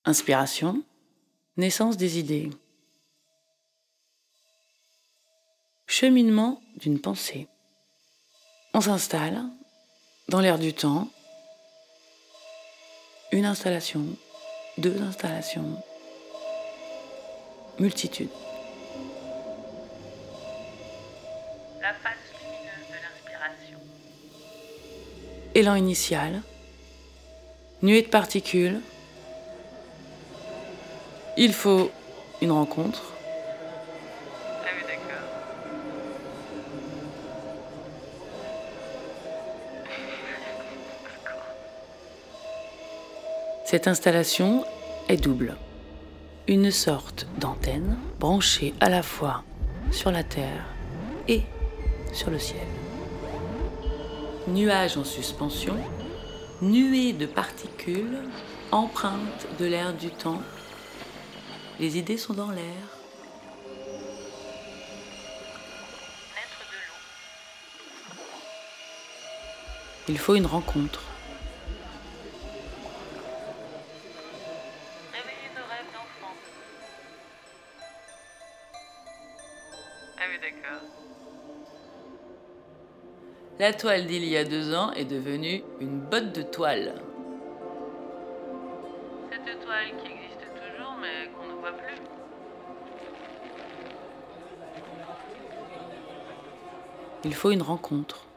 Inspiration, naissance des idées. Cheminement d'une pensée. On s'installe dans l'air du temps. Une installation, deux installations, multitude. La face lumineuse de l'inspiration. Élan initial, nuée de particules. Il faut une rencontre. Ah oui, d'accord. Cette installation est double. Une sorte d'antenne branchée à la fois sur la terre et sur le ciel. Nuage en suspension, nuée de particules, empreintes de l'air du temps. Les idées sont dans l'air. Naître de l'eau. Il faut une rencontre. Réveiller nos rêves d'enfant. Ah oui, d'accord. La toile d'il y a 2 ans est devenue une botte de toile. Cette toile qui existe toujours mais qu'on ne voit plus. Il faut une rencontre.